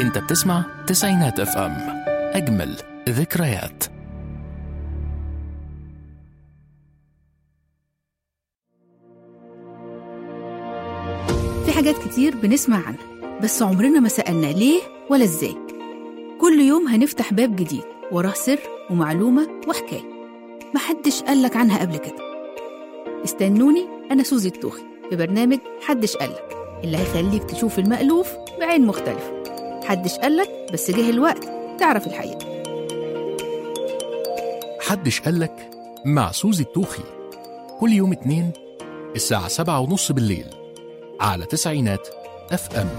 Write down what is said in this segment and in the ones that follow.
انت بتسمع تسعينات اف ام، اجمل ذكريات. في حاجات كتير بنسمع عنها بس عمرنا ما سألنا ليه ولا ازاي. كل يوم هنفتح باب جديد وراه سر ومعلومة وحكاية محدش قالك عنها قبل كده. استنوني أنا سوزي التوخي في برنامج حدش قالك، اللي هيخليك تشوف المألوف بعين مختلفة. حدش قالك بس جه الوقت تعرف الحقيقة. حدش قالك مع سوزي التوخي، كل يوم اثنين الساعة 7:30 بالليل على تسعينات اف ام.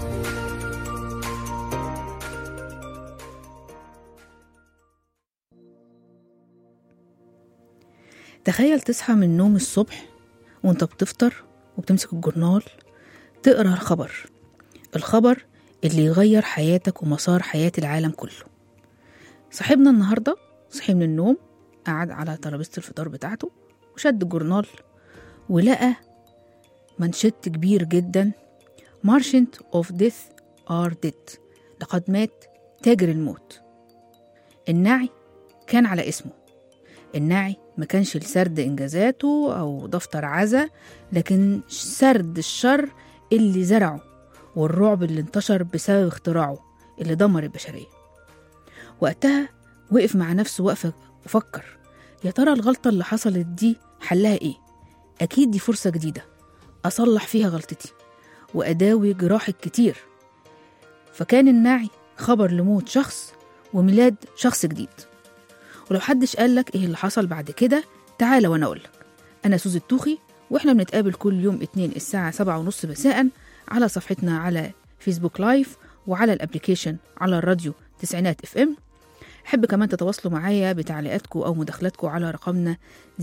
تخيل تصحى من النوم الصبح وانت بتفطر وبتمسك الجورنال تقرأ الخبر اللي يغير حياتك ومسار حياة العالم كله. صاحبنا النهاردة صحي من النوم، قعد على ترابيزة الفطار بتاعته وشد الجورنال ولقى منشط كبير جدا: Merchant of Death are dead، لقد مات تاجر الموت. النعي كان على اسمه. النعي ما كانش لسرد إنجازاته أو دفتر عزا، لكن سرد الشر اللي زرعه والرعب اللي انتشر بسبب اختراعه اللي دمر البشرية. وقتها وقف مع نفسه وقفة وفكر: يا ترى الغلطة اللي حصلت دي حلها ايه؟ أكيد دي فرصة جديدة أصلح فيها غلطتي وأداوي جراح الكتير. فكان النعي خبر لموت شخص وميلاد شخص جديد. ولو حدش قالك ايه اللي حصل بعد كده، تعالى وانا اقولك. انا سوزي التوخي، واحنا بنتقابل كل يوم اثنين الساعة 7:30 مساء على صفحتنا على فيسبوك لايف وعلى الابليكيشن على الراديو تسعينات اف ام. حب كمان تتواصلوا معايا بتعليقاتكم او مداخلاتكم على رقمنا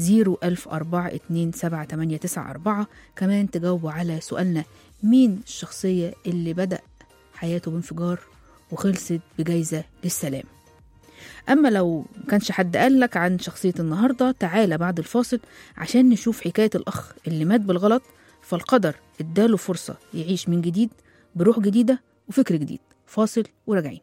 010427894. كمان تجاوبوا على سؤالنا: مين الشخصية اللي بدأ حياته بانفجار وخلصت بجايزة للسلام؟ أما لو مكانش حد قالك عن شخصية النهاردة، تعالى بعد الفاصل عشان نشوف حكاية الأخ اللي مات بالغلط فالقدر اداله فرصة يعيش من جديد بروح جديدة وفكر جديد. فاصل وراجعين.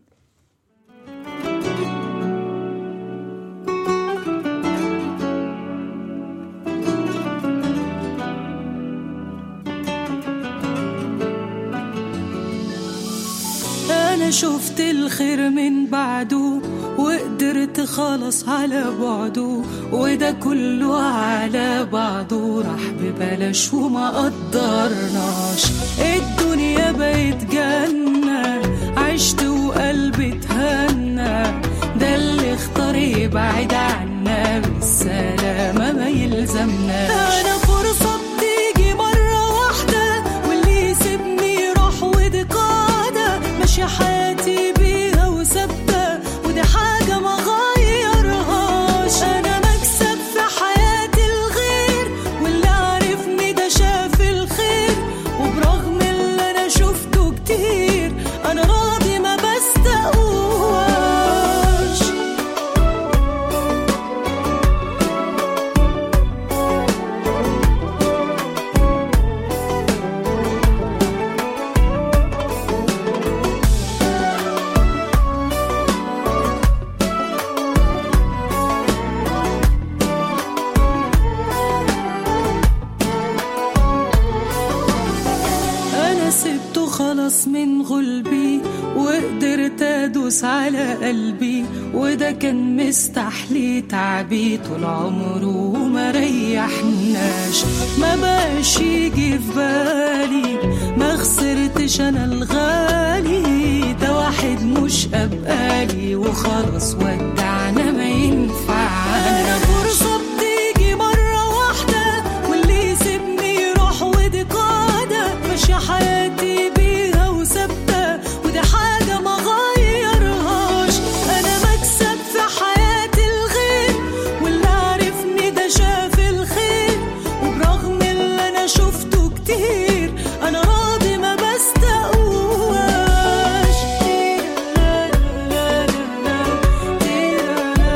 أنا شفت الخير من بعده وقدرت خلاص على بعده، وده كله على بعضه راح ببلاش وما قدرناش. الدنيا بقت جنة، عشت وقلبي اتهنى، ده اللي اختار يبعد عنا بالسلامة ما يلزمناش. أنا فرصة بتيجي مرة واحدة، واللي يسيبني يروح ودي قاعدة ماشية حياتي بيها وثابتة، ودي حاجة ما غيرهاش. أنا مكسب في حياة الغير، واللي عارفني ده شاف الخير، وبرغم اللي أنا شفته كتير أنا راضي ما بستقواش. خلاص من غلبي وقدرت ادوس على قلبي، وده كان مستحلي تعبي طول عمره وما ريحناش. ما بقاش يجي في بالي، ما خسرتش انا الغالي، ده واحد مش أبقالي وخلاص ودعنا ما ينفعنا. فرصة بتيجي مرة واحدة، واللي يسيبني يروح ودي قاعدة ماشية حياتي بيها وثابتة، ودي حاجة ما غيرهاش. أنا مكسب في حياة الغير، واللي عارفني ده شاف الخير، وبرغم اللي أنا شفته كتير أنا راضي ما بستقواش.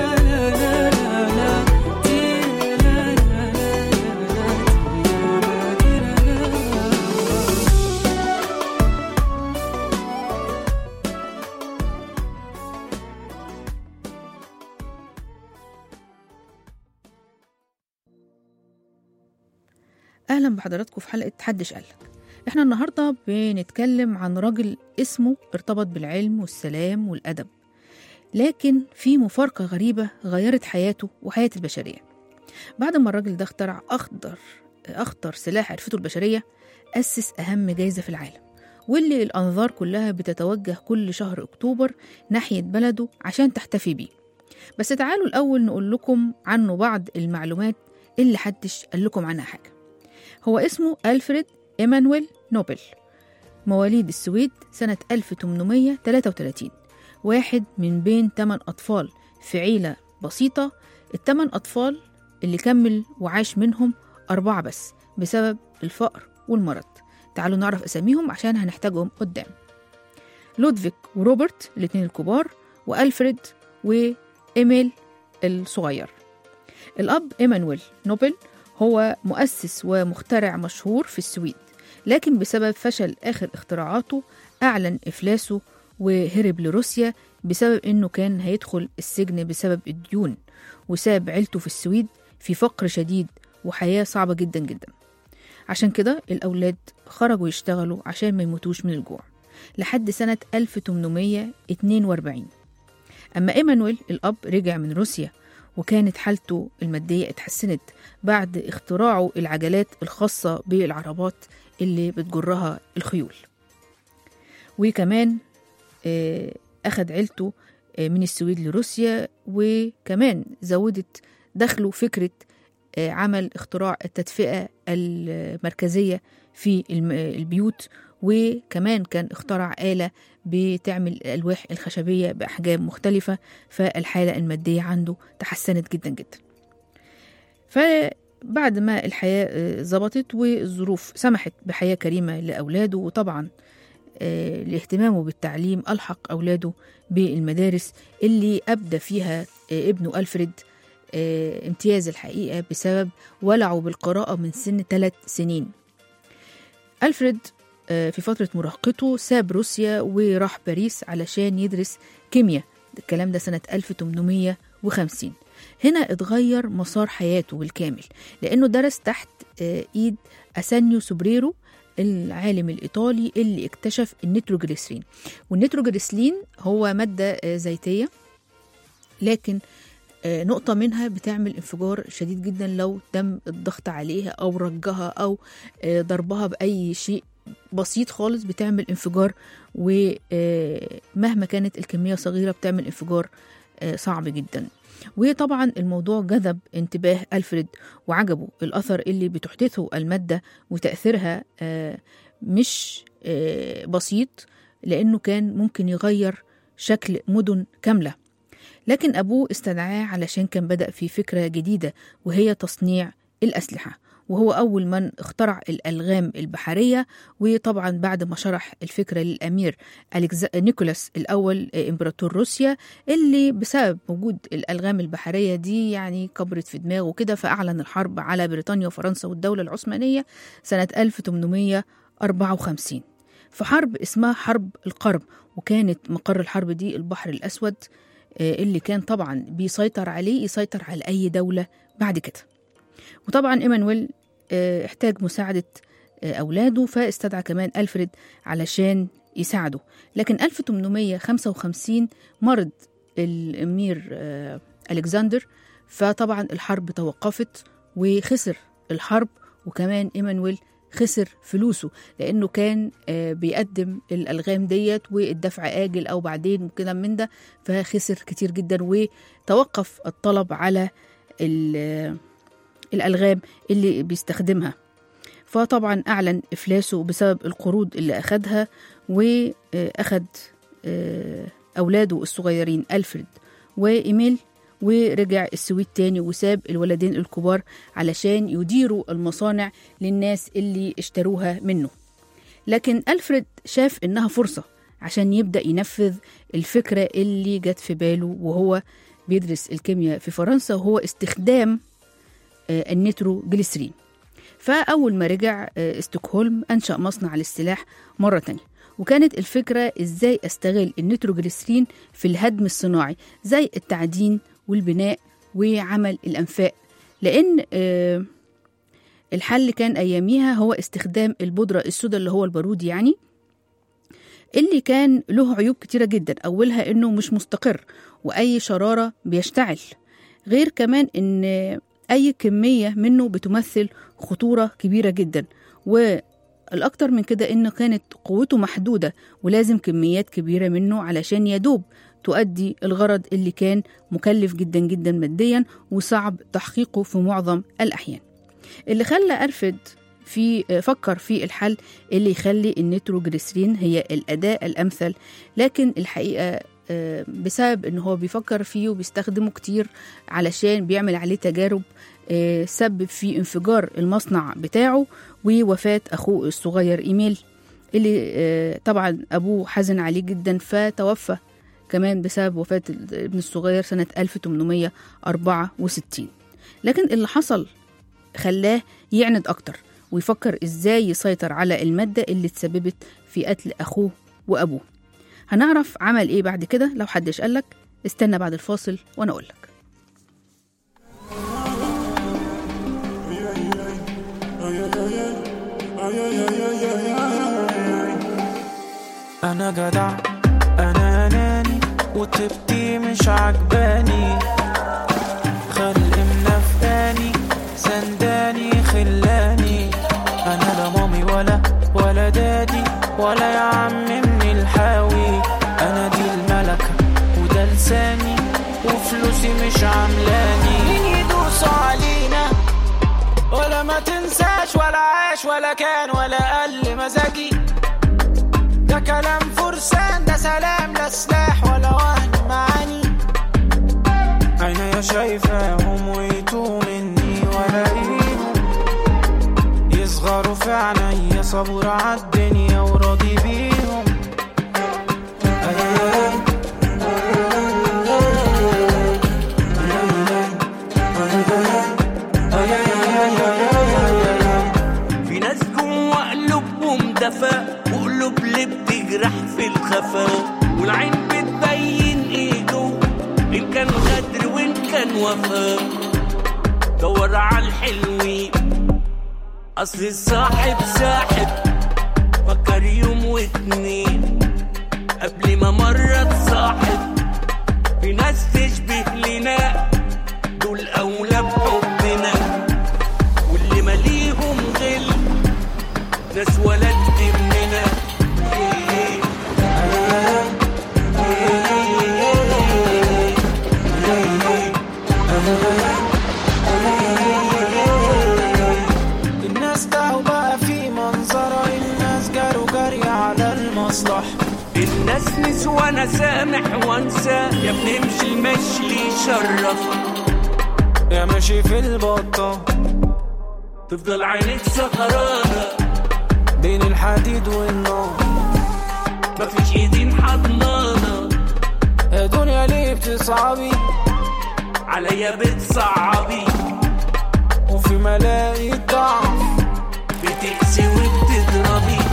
أهلا بحضراتكم في حلقة حدش قالك. احنا النهاردة بنتكلم عن راجل اسمه ارتبط بالعلم والسلام والأدب، لكن في مفارقة غريبة غيرت حياته وحياة البشرية. بعد ما الراجل ده اخترع أخطر سلاح عرفته البشرية، أسس أهم جايزة في العالم، واللي الأنظار كلها بتتوجه كل شهر أكتوبر ناحية بلده عشان تحتفي بيه. بس تعالوا الأول نقول لكم عنه بعض المعلومات اللي حدش قال لكم عنها حاجة. هو اسمه ألفريد إيمانويل نوبل، مواليد السويد سنة 1833، واحد من بين 8 أطفال في عيلة بسيطة. ال8 أطفال اللي كمل وعاش منهم 4 بس بسبب الفقر والمرض. تعالوا نعرف أساميهم عشان هنحتاجهم قدام. لودفيك وروبرت الاتنين الكبار، وألفريد وإيميل الصغير. الأب إيمانويل نوبل هو مؤسس ومخترع مشهور في السويد، لكن بسبب فشل آخر اختراعاته أعلن إفلاسه وهرب لروسيا بسبب إنه كان هيدخل السجن بسبب الديون، وساب عيلته في السويد في فقر شديد وحياة صعبة جدا جدا. عشان كده الأولاد خرجوا يشتغلوا عشان ما يموتوش من الجوع لحد سنة 1842. أما إيمانويل الأب رجع من روسيا، وكانت حالته المادية اتحسنت بعد اختراعه العجلات الخاصة بالعربات اللي بتجرها الخيول. وكمان أخذ عيلته من السويد لروسيا، وكمان زودت دخله فكرة عمل اختراع التدفئة المركزية في البيوت، وكمان كان اخترع آلة بتعمل الألواح الخشبية بأحجام مختلفة، فالحالة المادية عنده تحسنت جدا جدا. فبعد ما الحياة ظبطت والظروف سمحت بحياة كريمة لأولاده، وطبعا لاهتمامه بالتعليم ألحق أولاده بالمدارس اللي أبدى فيها ابنه ألفريد امتياز الحقيقة بسبب ولعه بالقراءة من سن 3 سنين. ألفريد في فترة مراهقته ساب روسيا وراح باريس علشان يدرس كيمياء، الكلام ده سنة 1850. هنا اتغير مسار حياته بالكامل، لأنه درس تحت إيد أسانيو سوبريرو العالم الإيطالي اللي اكتشف النيتروجليسرين. والنيتروجليسرين هو مادة زيتية، لكن نقطة منها بتعمل انفجار شديد جدا لو تم الضغط عليها أو رجها أو ضربها بأي شيء بسيط خالص بتعمل انفجار، ومهما كانت الكمية صغيرة بتعمل انفجار صعب جدا. وطبعا الموضوع جذب انتباه ألفريد وعجبه الأثر اللي بتحدثه المادة، وتأثيرها مش بسيط، لأنه كان ممكن يغير شكل مدن كاملة. لكن أبوه استدعاه علشان كان بدأ في فكرة جديدة، وهي تصنيع الأسلحة، وهو أول من اخترع الألغام البحرية. وطبعا بعد ما شرح الفكرة للأمير نيكولاس الأول إمبراطور روسيا، اللي بسبب وجود الألغام البحرية دي يعني كبرت في دماغه كده، فأعلن الحرب على بريطانيا وفرنسا والدولة العثمانية سنة 1854 في حرب اسمها حرب القرم، وكانت مقر الحرب دي البحر الأسود، اللي كان طبعا بيسيطر عليه يسيطر على أي دولة بعد كده. وطبعا إيمانويل احتاج مساعدة أولاده، فاستدعى كمان ألفريد علشان يساعده. لكن 1855 مرض الأمير ألكسندر، فطبعا الحرب توقفت وخسر الحرب، وكمان إيمانويل خسر فلوسه لأنه كان بيقدم الألغام ديت والدفع آجل أو بعدين وكده من ده، فخسر كتير جدا، وتوقف الطلب على الألغام اللي بيستخدمها. فطبعا أعلن إفلاسه بسبب القروض اللي أخدها، وأخد أولاده الصغيرين ألفريد وإيميل ورجع السويد تاني، وساب الولدين الكبار علشان يديروا المصانع للناس اللي اشتروها منه. لكن ألفريد شاف إنها فرصة عشان يبدأ ينفذ الفكرة اللي جت في باله وهو بيدرس الكيمياء في فرنسا، وهو استخدام النيتروجليسرين. فأول ما رجع ستوكهولم أنشأ مصنع للسلاح مرة تانية، وكانت الفكرة إزاي أستغل النيتروجليسرين في الهدم الصناعي زي التعدين والبناء وعمل الأنفاق، لأن الحل كان أياميها هو استخدام البودرة السوداء اللي هو البارود يعني، اللي كان له عيوب كتيرة جدا. أولها إنه مش مستقر وأي شرارة بيشتعل، غير كمان إن أي كمية منه بتمثل خطورة كبيرة جدا، والأكتر من كده إنه كانت قوته محدودة ولازم كميات كبيرة منه علشان يدوب تؤدي الغرض اللي كان مكلف جدا جدا ماديا وصعب تحقيقه في معظم الأحيان. اللي خلى أرفد فكر في الحل اللي يخلي النيتروجليسرين هي الأداة الأمثل، لكن الحقيقة بسبب إنه هو بيفكر فيه وبيستخدمه كتير علشان بيعمل عليه تجارب، سبب في انفجار المصنع بتاعه ووفاة أخوه الصغير إيميل، اللي طبعا أبوه حزن عليه جدا، فتوفى كمان بسبب وفاة ابن الصغير سنة 1864. لكن اللي حصل خلاه يعند أكتر ويفكر إزاي يسيطر على المادة اللي تسببت في قتل أخوه وأبوه. هنعرف عمل إيه بعد كده لو حدش قالك. استنى بعد الفاصل وأنا أقولك. أنا جدع أنا أناني وطيبتي مش عجباني، خلق منفاني سنداني خلاني، أنا لا مامي ولا دادي ولا يا عم من الحاوي، أنا دي الملكة وده لساني وفلوسي مش عاملاني، مين يدوسوا علينا ولا ما تنساش ولا عاش ولا كان ولا قل مزاجي، ده كلام فرسان ده سلام لا سلاح ولا وهن معاني، عينيا شايفاهم ويتوه مني ولاقيهم يصغروا في عينيا، صبور عالدنيا وراضي بيهم. في ناس جوا قلوبهم دفا وقلوب اللي بتجرح في الخفا، والعين بتبين ايده ان كان غدر وان كان وفا، دور على الحلوين اصل الصاحب ساحب، فكر يوم واتنين قبل ما مرة تصاحب، في ناس تشبه لنا دول اولى بحبنا، واللي ماليهم غل ناس ولد مننا. الناس تعوا بقى في منظرة، الناس جاروا جري على المصلح، الناس نسوى انا سامح وانسى، يا بنمشي المشي اللي يشرف، يا ماشي في البطة تفضل عينيك سهرانة بين الحديد والنار، مفيش ايدين حضنانة، يا دنيا ليه بتصعبي عليا بتصعبي، وفي ملاقي ضعف بتقسي وبتضربي.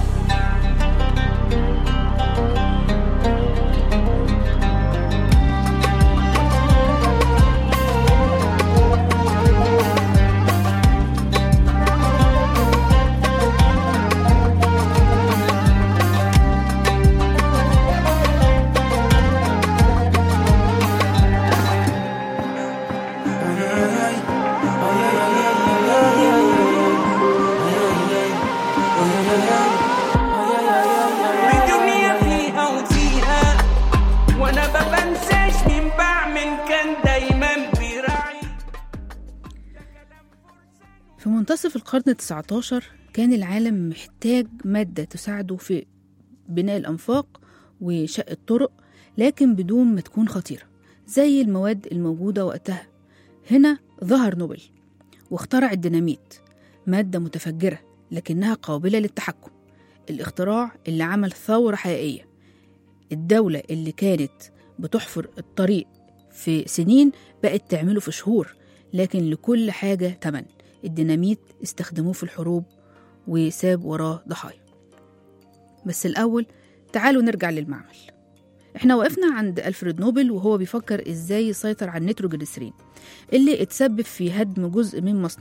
في منتصف القرن 19 كان العالم محتاج مادة تساعده في بناء الأنفاق وشق الطرق، لكن بدون ما تكون خطيرة زي المواد الموجودة وقتها. هنا ظهر نوبل واخترع الديناميت، مادة متفجرة لكنها قابلة للتحكم، الاختراع اللي عمل ثورة حقيقية. الدولة اللي كانت بتحفر الطريق في سنين بقت تعمله في شهور، لكن لكل حاجة تمن. الديناميت استخدموه في الحروب وساب وراه ضحايا. بس الأول تعالوا نرجع للمعمل. احنا وقفنا عند ألفريد نوبل وهو بيفكر ازاي يسيطر على النيتروجليسرين اللي اتسبب في هدم جزء من مصنعه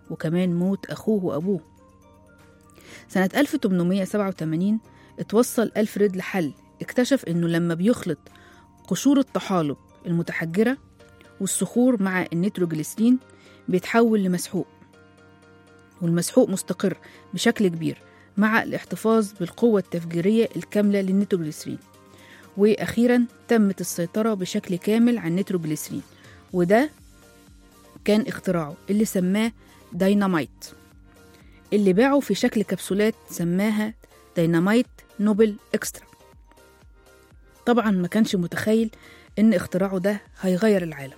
وكمان موت أخوه وأبوه. سنة 1887 اتوصل ألفريد لحل، اكتشف إنه لما بيخلط قشور الطحالب المتحجرة والصخور مع النيتروجليسرين بيتحول لمسحوق، والمسحوق مستقر بشكل كبير مع الاحتفاظ بالقوة التفجيرية الكاملة للنيتروجليسرين. وأخيرا تمت السيطرة بشكل كامل على النيتروجليسرين، وده كان اختراعه اللي سماه دايناميت، اللي باعه في شكل كبسولات سماها دايناميت نوبل إكسترا. طبعا ما كانش متخيل إن اختراعه ده هيغير العالم.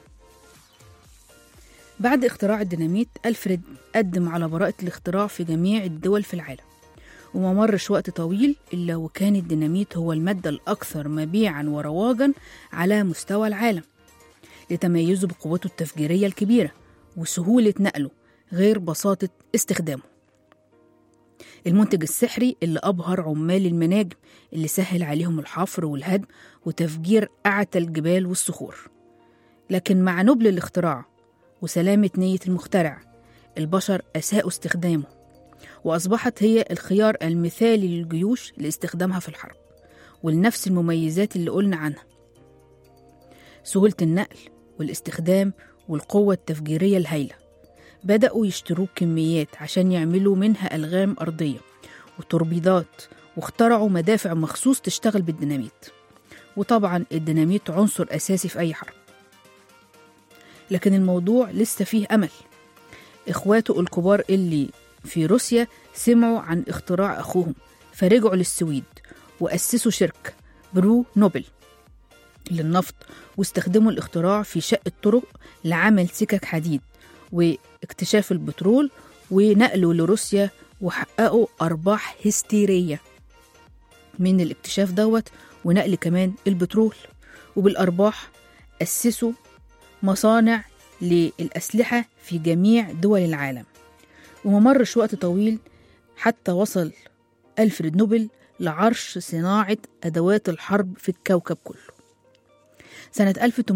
بعد اختراع الديناميت ألفريد قدم على براءة الاختراع في جميع الدول في العالم، وما مرش وقت طويل إلا وكان الديناميت هو المادة الأكثر مبيعا ورواجا على مستوى العالم، لتميزه بقوته التفجيرية الكبيرة وسهولة نقله غير بساطة استخدامه. المنتج السحري اللي أبهر عمال المناجم، اللي سهل عليهم الحفر والهدم وتفجير أعتى الجبال والصخور. لكن مع نبل الاختراع وسلامة نية المخترع، البشر أساءوا استخدامه، وأصبحت هي الخيار المثالي للجيوش لاستخدامها في الحرب، ولنفس المميزات اللي قلنا عنها: سهولة النقل والاستخدام والقوة التفجيرية الهائلة. بدأوا يشتروا كميات عشان يعملوا منها ألغام أرضية وتوربيدات، واخترعوا مدافع مخصوص تشتغل بالديناميت. وطبعا الديناميت عنصر أساسي في أي حرب. لكن الموضوع لسه فيه أمل. إخواته الكبار اللي في روسيا سمعوا عن اختراع أخوهم، فرجعوا للسويد وأسسوا شركة برو نوبل للنفط، واستخدموا الاختراع في شق الطرق لعمل سكك حديد واكتشاف البترول ونقله لروسيا، وحققوا أرباح هستيرية من الاكتشاف دوت ونقل كمان البترول. وبالأرباح أسسوا مصانع للأسلحة في جميع دول العالم. وما مرش وقت طويل حتى وصل ألفريد نوبل لعرش صناعة أدوات الحرب في الكوكب كله. سنة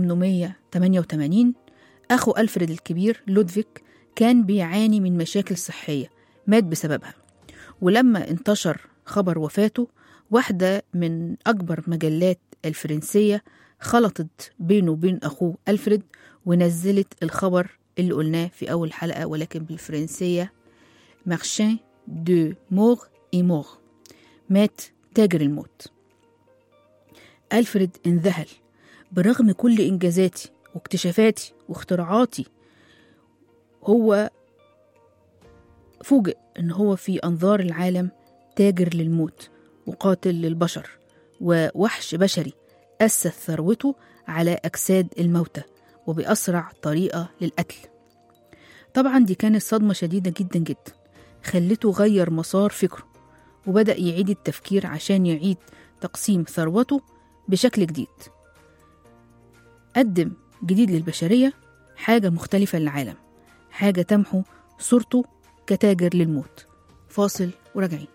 1888 أخو ألفريد الكبير لودفيك كان بيعاني من مشاكل صحية، مات بسببها. ولما انتشر خبر وفاته، واحدة من أكبر مجلات الفرنسية خلطت بينه وبين أخوه ألفريد ونزلت الخبر اللي قلناه في أول حلقة، ولكن بالفرنسية: مارشان دو مور إي مور، مات تاجر الموت. ألفريد انذهل برغم كل إنجازاتي واكتشافاتي واختراعاتي، هو فوجئ إن هو في أنظار العالم تاجر للموت وقاتل للبشر ووحش بشري أسس ثروته على أجساد الموتى وبأسرع طريقة للقتل. طبعا دي كانت صدمة شديدة جدا جدا، خلته غير مسار فكره وبدأ يعيد التفكير عشان يعيد تقسيم ثروته بشكل جديد. قدم جديد للبشرية، حاجة مختلفة للعالم، حاجة تمحو صورته كتاجر للموت. فاصل وراجعين.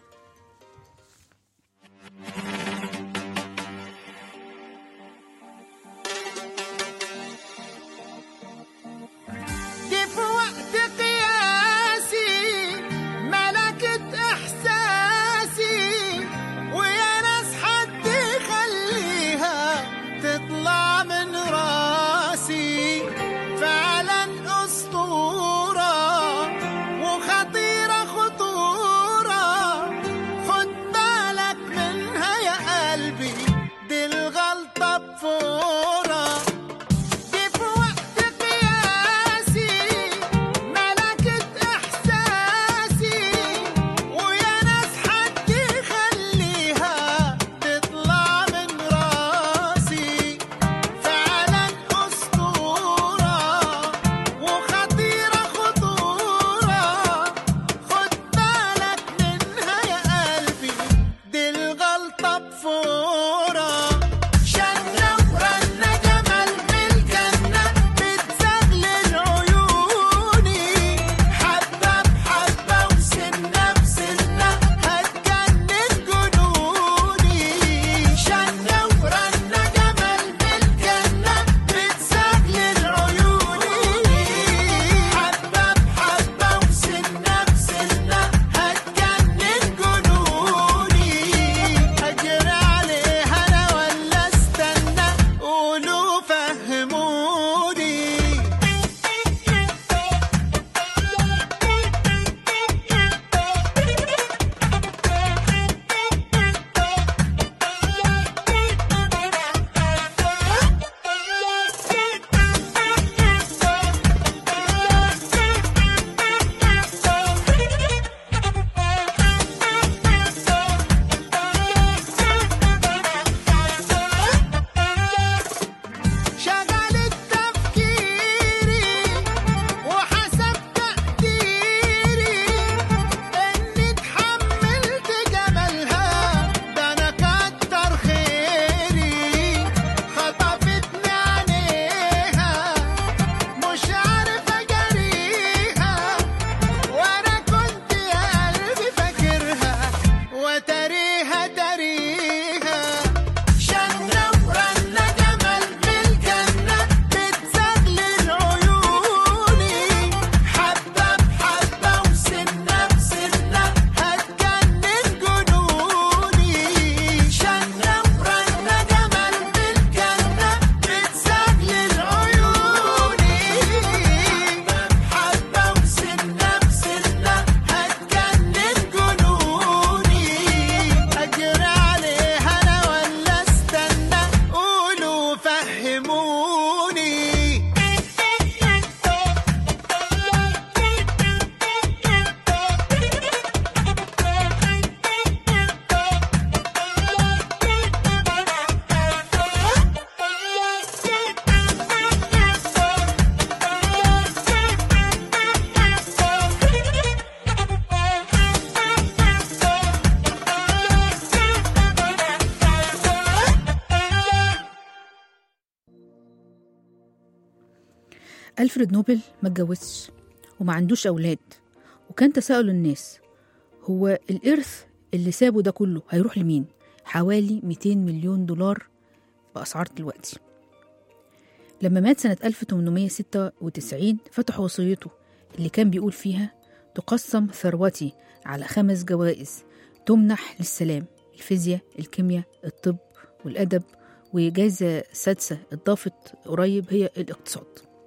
ألفريد نوبل ما اتجوزش وما عندوش أولاد، وكان تساؤل الناس هو الإرث اللي سابه ده كله هيروح لمين؟ حوالي 200 مليون دولار بأسعار دلوقتي. لما مات سنة 1896 فتح وصيته اللي كان بيقول فيها تقسم ثروتي على 5 جوائز تمنح للسلام: الفيزياء، الكيمياء، الطب والأدب، وجائزة سادسة اتضافت قريب هي الاقتصاد.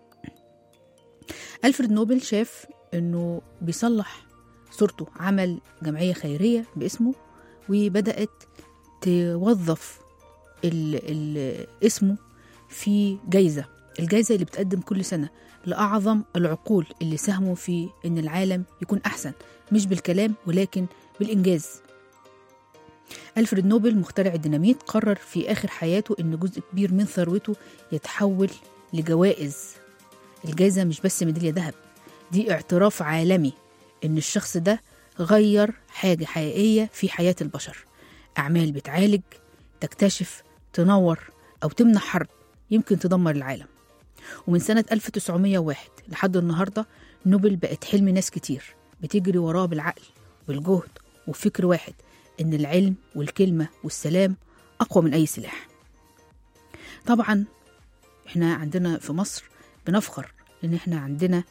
ألفريد نوبل شاف إنه بيصلح صورته، عمل جمعية خيرية باسمه وبدأت توظف اسمه في الجائزة اللي بتقدم كل سنة لأعظم العقول اللي ساهموا في إن العالم يكون أحسن، مش بالكلام ولكن بالإنجاز. ألفريد نوبل مخترع الديناميت قرر في آخر حياته إن جزء كبير من ثروته يتحول لجوائز. الجائزة مش بس ميدالية ذهب، دي اعتراف عالمي إن الشخص ده غير حاجة حقيقية في حياة البشر، أعمال بتعالج، تكتشف، تنور، أو تمنع حرب يمكن تدمر العالم. ومن سنة 1901 لحد النهاردة نوبل بقت حلم ناس كتير بتجري وراه بالعقل والجهد وفكر واحد، إن العلم والكلمة والسلام أقوى من أي سلاح. طبعا إحنا عندنا في مصر بنفخر إن إحنا عندنا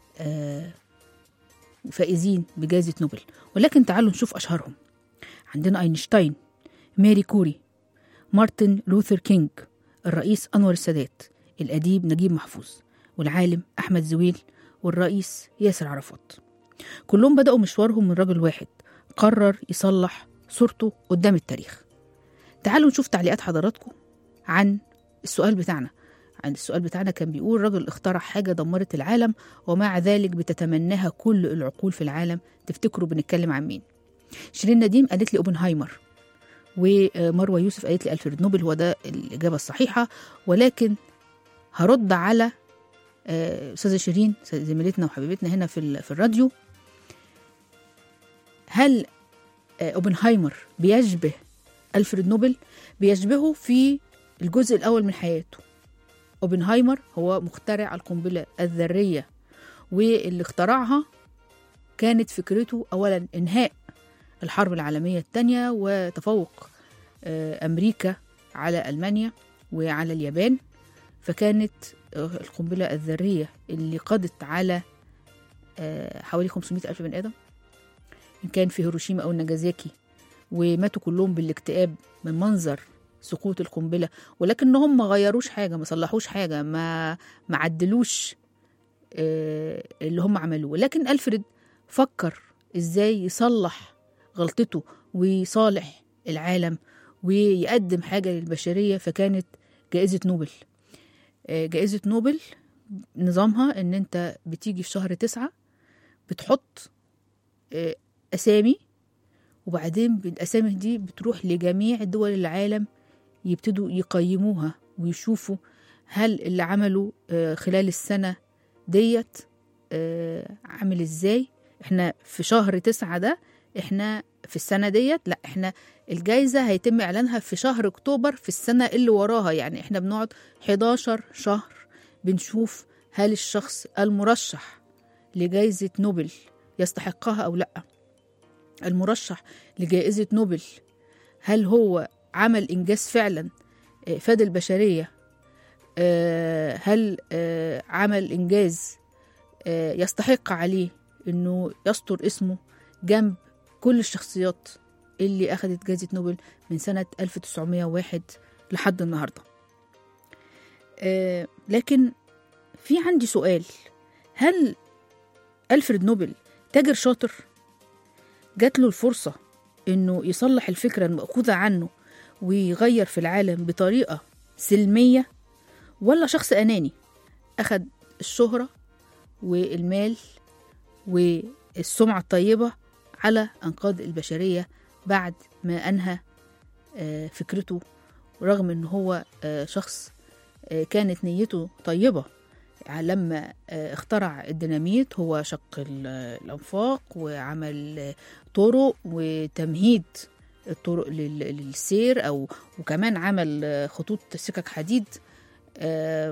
فائزين بجائزة نوبل، ولكن تعالوا نشوف أشهرهم. عندنا أينشتاين، ماري كوري، مارتن لوثر كينج، الرئيس أنور السادات، الأديب نجيب محفوظ، والعالم أحمد زويل، والرئيس ياسر عرفات. كلهم بدأوا مشوارهم من رجل واحد قرر يصلح صورته قدام التاريخ. تعالوا نشوف تعليقات حضراتكم عن السؤال بتاعنا. السؤال بتاعنا كان بيقول: رجل اخترع حاجة دمرت العالم ومع ذلك بتتمناها كل العقول في العالم، تفتكروا بنتكلم عن مين؟ شيرين نديم قالت لي اوبنهايمر، ومروة يوسف قالت لي ألفريد نوبل. هو ده الإجابة الصحيحة، ولكن هرد على أستاذة شيرين زميلتنا وحبيبتنا هنا في الراديو. هل اوبنهايمر بيشبه ألفريد نوبل؟ بيشبهه في الجزء الأول من حياته. اوبنهايمر هو مخترع القنبلة الذرية، واللي اخترعها كانت فكرته أولا إنهاء الحرب العالمية الثانية وتفوق أمريكا على ألمانيا وعلى اليابان، فكانت القنبلة الذرية اللي قضت على حوالي 500,000 بني آدم، إن كان في هيروشيما أو ناجازاكي، وماتوا كلهم بالاكتئاب من منظر سقوط القنبلة. ولكنهم ما غيروش حاجة، ما صلحوش حاجة، ما عدلوش اللي هم عملوه. لكن ألفريد فكر إزاي يصلح غلطته ويصالح العالم ويقدم حاجة للبشرية، فكانت جائزة نوبل. جائزة نوبل نظامها إن أنت بتيجي في شهر 9 بتحط أسامي، وبعدين بالأسامي دي بتروح لجميع دول العالم يبتدوا يقيموها ويشوفوا هل اللي عملوا خلال السنة ديت عامل إزاي. إحنا في شهر 9 ده، إحنا في السنة ديت، لا إحنا الجايزة هيتم إعلانها في شهر أكتوبر في السنة اللي وراها. يعني إحنا بنقعد 11 شهر بنشوف هل الشخص المرشح لجائزة نوبل يستحقها أو لأ. المرشح لجائزة نوبل هل هو عمل إنجاز فعلا فاد البشرية؟ هل عمل إنجاز يستحق عليه إنه يسطر اسمه جنب كل الشخصيات اللي أخذت جائزة نوبل من سنة 1901 لحد النهاردة؟ لكن في عندي سؤال: هل ألفريد نوبل تاجر شاطر جات له الفرصة إنه يصلح الفكرة المأخوذة عنه ويغير في العالم بطريقة سلمية، ولا شخص أناني أخذ الشهرة والمال والسمعة الطيبة على أنقاض البشرية بعد ما أنهى فكرته، رغم أنه هو شخص كانت نيته طيبة لما اخترع الديناميت؟ هو شق الأنفاق وعمل طرق وتمهيد الطرق للسير، وكمان عمل خطوط سكك حديد.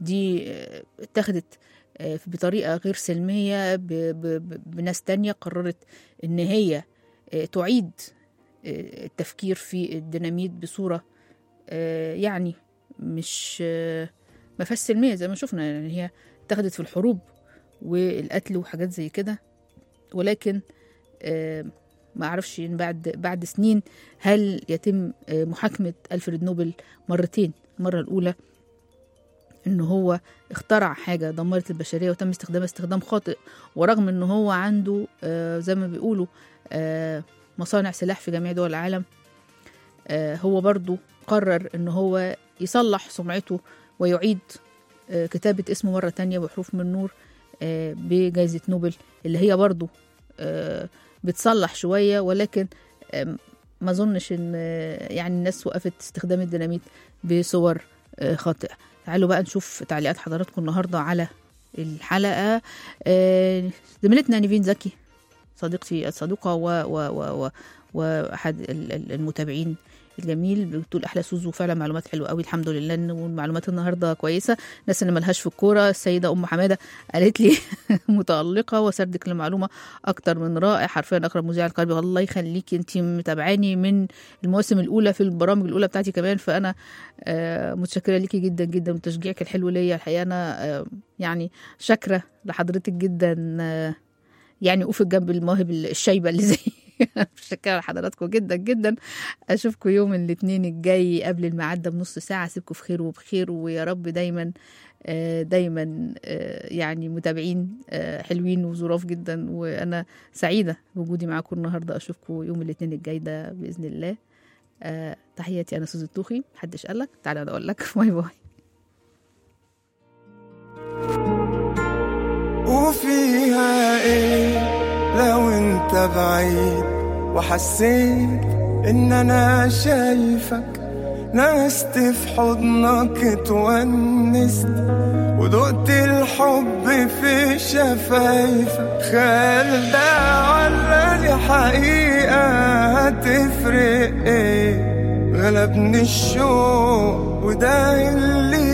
دي اتخذت بطريقة غير سلمية بناس تانية قررت إن هي تعيد التفكير في الديناميت بصورة يعني مش ما فيهاش سلمية زي ما شفنا. يعني هي اتخذت في الحروب والقتل وحاجات زي كده، ولكن ما أعرفش إن بعد سنين هل يتم محاكمة ألفريد نوبل مرتين. المرة الأولى إنه هو اخترع حاجة دمرت البشرية وتم استخدامها استخدام خاطئ، ورغم إنه هو عنده زي ما بيقولوا مصانع سلاح في جميع دول العالم، هو برضو قرر إنه هو يصلح سمعته ويعيد كتابة اسمه مرة تانية بحروف من نور بجائزة نوبل، اللي هي برضو بتصلح شوية، ولكن ما أظنش إن يعني الناس وقفت استخدام الديناميت بصور خاطئة. تعالوا بقى نشوف تعليقات حضراتكم النهاردة على الحلقة. زميلتنا نيفين زكي صديقتي الصدوقة وأحد المتابعين الجميل بتقول أحلى سوزو، فعلا معلومات حلوة قوي، الحمد لله إن المعلومات النهاردة كويسة. الناس اللي ملهاش في الكورة، السيدة أم حمادة قالت لي متألقة وسردك للمعلومة أكتر من رائع، حرفيا أقرب مذيع القلب. الله يخليكي، أنتي متابعاني من المواسم الأولى في البرامج الأولى بتاعتي كمان، فأنا متشكرة ليكي جدا جدا وتشجيعك الحلو ليا. الحقيقة أنا يعني شاكرة لحضرتك جدا، يعني أوفق جنب المواهب الشايبة اللي زي شكرا لحضراتكم جدا جدا. اشوفكم يوم الاثنين الجاي قبل الميعاد بنص ساعه. اسيبكم في خير وبخير، ويا رب دايما دايما يعني متابعين حلوين وظراف جدا، وانا سعيده بوجودي معاكم النهارده. اشوفكم يوم الاثنين الجاي ده باذن الله. تحياتي، انا سوزي الطوخي. محدش قالك، تعالى انا اقول لك باي باي. وفيها ايه لو انت بعيد وحسيت ان انا شايفك، نست في حضنك اتونست ودقت الحب في شفايفك. خيال ده ولا دي حقيقة هتفرق ايه؟ غلبني الشوق وده اللي